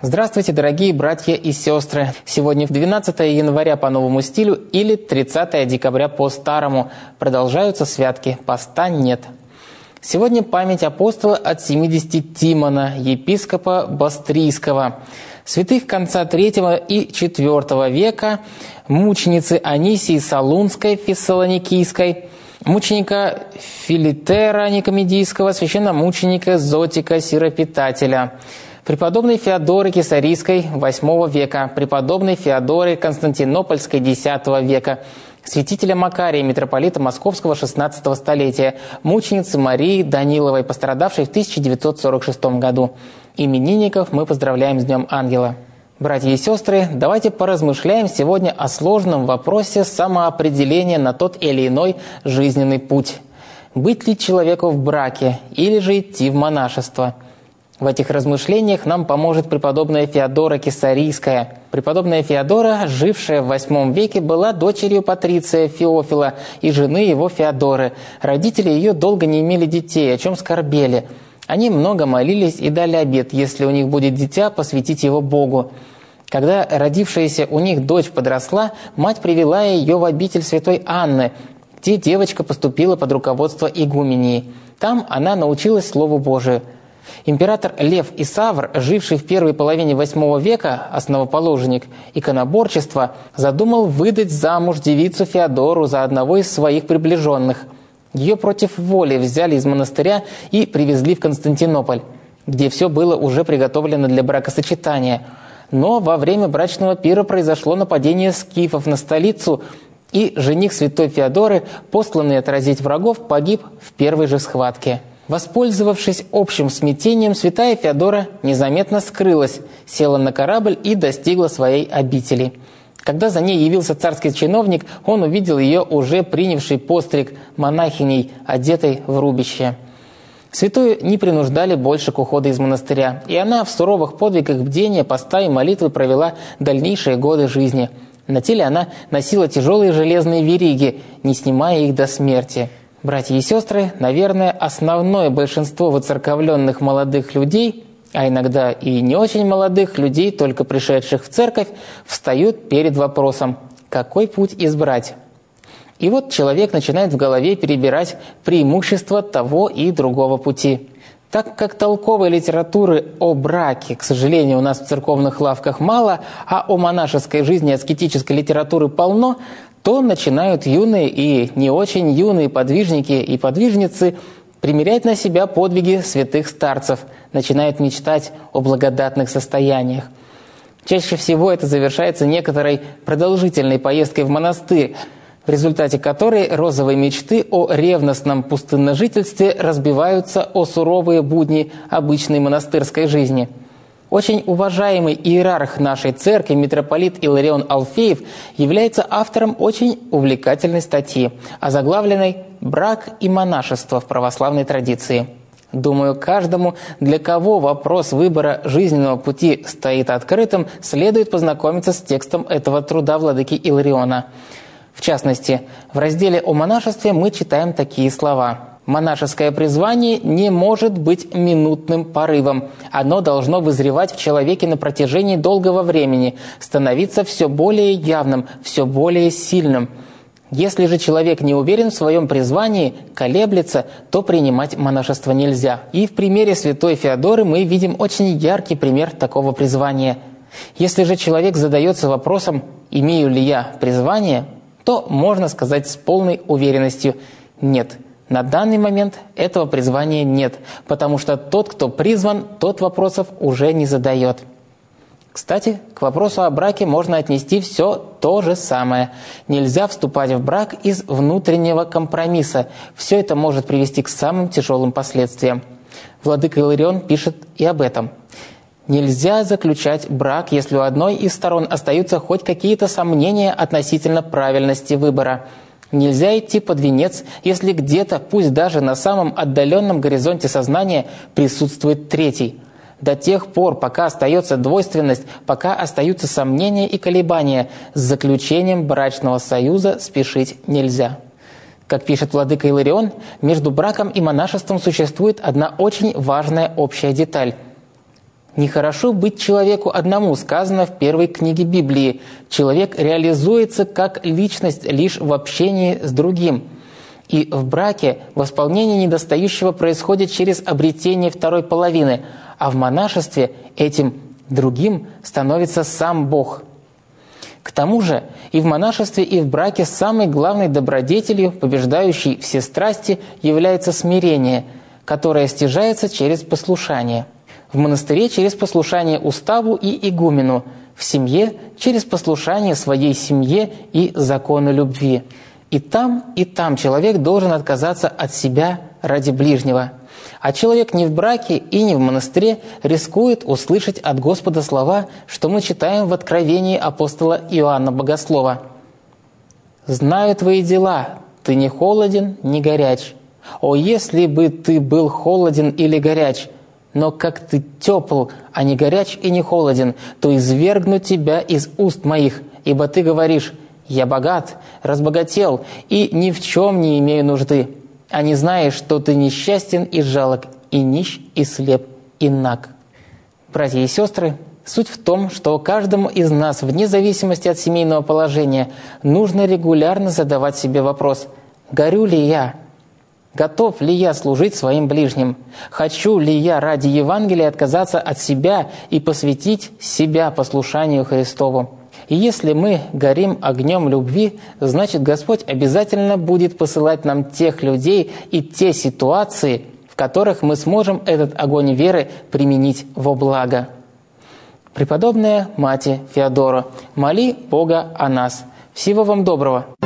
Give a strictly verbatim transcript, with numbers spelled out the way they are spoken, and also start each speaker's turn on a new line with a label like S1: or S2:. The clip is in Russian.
S1: Здравствуйте, дорогие братья и сестры! Сегодня двенадцатое января по новому стилю или тридцатое декабря по старому. Продолжаются святки, поста нет. Сегодня память апостола от семидесяти Тимона, епископа Бастрийского, святых конца третьего и четвертого века, мученицы Анисии Солунской, Фессалоникийской, мученика Филитера Никомедийского, священномученика Зотика Сиропитателя, преподобной Феодоры Кесарийской восьмого века, преподобной Феодоры Константинопольской десятого века, святителя Макария, митрополита Московского шестнадцатого столетия, мученицы Марии Даниловой, пострадавшей в тысяча девятьсот сорок шестом году. Именинников мы поздравляем с Днем Ангела. Братья и сестры, давайте поразмышляем сегодня о сложном вопросе самоопределения на тот или иной жизненный путь. Быть ли человеку в браке или же идти в монашество? В этих размышлениях нам поможет преподобная Феодора Кесарийская. Преподобная Феодора, жившая в восьмом веке, была дочерью Патриция Феофила и жены его Феодоры. Родители ее долго не имели детей, о чем скорбели. Они много молились и дали обет, если у них будет дитя, посвятить его Богу. Когда родившаяся у них дочь подросла, мать привела ее в обитель святой Анны, где девочка поступила под руководство игумении. Там она научилась Слову Божию. Император Лев Исавр, живший в первой половине восьмого века, основоположник иконоборчества, задумал выдать замуж девицу Феодору за одного из своих приближенных. Ее против воли взяли из монастыря и привезли в Константинополь, где все было уже приготовлено для бракосочетания. Но во время брачного пира произошло нападение скифов на столицу, и жених святой Феодоры, посланный отразить врагов, погиб в первой же схватке. Воспользовавшись общим смятением, святая Феодора незаметно скрылась, села на корабль и достигла своей обители. Когда за ней явился царский чиновник, он увидел ее уже принявшей постриг монахиней, одетой в рубище. Святую не принуждали больше к уходу из монастыря, и она в суровых подвигах бдения, поста и молитвы провела дальнейшие годы жизни. На теле она носила тяжелые железные вериги, не снимая их до смерти. Братья и сестры, наверное, основное большинство воцерковленных молодых людей, а иногда и не очень молодых людей, только пришедших в церковь, встают перед вопросом, какой путь избрать. И вот человек начинает в голове перебирать преимущества того и другого пути. Так как толковой литературы о браке, к сожалению, у нас в церковных лавках мало, а о монашеской жизни аскетической литературы полно, то начинают юные и не очень юные подвижники и подвижницы примерять на себя подвиги святых старцев, начинают мечтать о благодатных состояниях. Чаще всего это завершается некоторой продолжительной поездкой в монастырь, в результате которой розовые мечты о ревностном пустынножительстве разбиваются о суровые будни обычной монастырской жизни. Очень уважаемый иерарх нашей церкви, митрополит Иларион Алфеев, является автором очень увлекательной статьи, озаглавленной «Брак и монашество в православной традиции». Думаю, каждому, для кого вопрос выбора жизненного пути стоит открытым, следует познакомиться с текстом этого труда владыки Илариона. В частности, в разделе о монашестве мы читаем такие слова. «Монашеское призвание не может быть минутным порывом. Оно должно вызревать в человеке на протяжении долгого времени, становиться все более явным, все более сильным. Если же человек не уверен в своем призвании, колеблется, то принимать монашество нельзя». И в примере святой Феодоры мы видим очень яркий пример такого призвания. Если же человек задается вопросом «имею ли я призвание?», то можно сказать с полной уверенностью «нет». На данный момент этого призвания нет, потому что тот, кто призван, тот вопросов уже не задает. Кстати, к вопросу о браке можно отнести все то же самое. Нельзя вступать в брак из внутреннего компромисса. Все это может привести к самым тяжелым последствиям. Владыка Иларион пишет и об этом. Нельзя заключать брак, если у одной из сторон остаются хоть какие-то сомнения относительно правильности выбора. Нельзя идти под венец, если где-то, пусть даже на самом отдаленном горизонте сознания, присутствует третий. До тех пор, пока остается двойственность, пока остаются сомнения и колебания, с заключением брачного союза спешить нельзя. Как пишет владыка Иларион, между браком и монашеством существует одна очень важная общая деталь. Нехорошо быть человеку одному, сказано в первой книге Библии. Человек реализуется как личность лишь в общении с другим. И в браке восполнение недостающего происходит через обретение второй половины, а в монашестве этим другим становится сам Бог. К тому же и в монашестве, и в браке самой главной добродетелью, побеждающей все страсти, является смирение, которое стяжается через послушание. В монастыре через послушание уставу и игумену, в семье через послушание своей семье и закону любви. И там, и там человек должен отказаться от себя ради ближнего. А человек не в браке и не в монастыре рискует услышать от Господа слова, что мы читаем в Откровении апостола Иоанна Богослова. «Знаю твои дела, ты не холоден, не горяч. О, если бы ты был холоден или горяч, но как ты тепл, а не горяч и не холоден, то извергну тебя из уст моих, ибо ты говоришь: я богат, разбогател и ни в чем не имею нужды, а не знаешь, что ты несчастен и жалок, и нищ, и слеп, и наг». Братья и сестры, суть в том, что каждому из нас, вне зависимости от семейного положения, нужно регулярно задавать себе вопрос: горю ли я? Готов ли я служить своим ближним? Хочу ли я ради Евангелия отказаться от себя и посвятить себя послушанию Христову? И если мы горим огнем любви, значит, Господь обязательно будет посылать нам тех людей и те ситуации, в которых мы сможем этот огонь веры применить во благо. Преподобная Мати Феодора, моли Бога о нас. Всего вам доброго!